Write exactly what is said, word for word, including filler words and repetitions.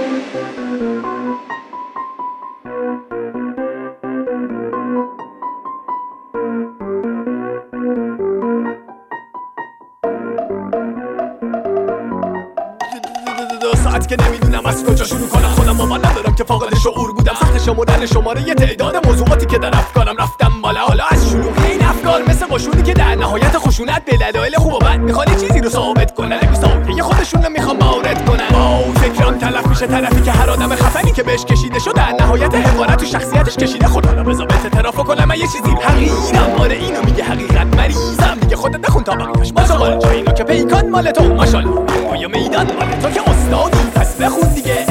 ساعت که نمیدونم از کجا شروع کنم، خودم باور ندارم که فاقد شعور بودم. سخت شمردن شماره یه تعداد موضوعاتی که در افکارم رفتم بالا. حالا از شلوغی این افکار مثل قشونی که در نهایت خشونت به دلایل خوب و بد میخوان یه چیزی رو ثابت کنن، یه خودشون رو میخوان وارد کنن. با فکرام تلف میشه طرفی که هر آدم خفنی که بهش کشیده شد در نهایت حقارت تو شخصیتش کشیده. خدا رو بذار بهت اعتراف کنم من یه چیزی حقیقم. آره اینو میگه حقیقت، مریضم میگه خودت نخون تا بقیه‌اش ماشاءالله. جا اینو که پیکان مال تو ماشاءالله، یا میدان مال تو که استادی، پس بخون دیگه.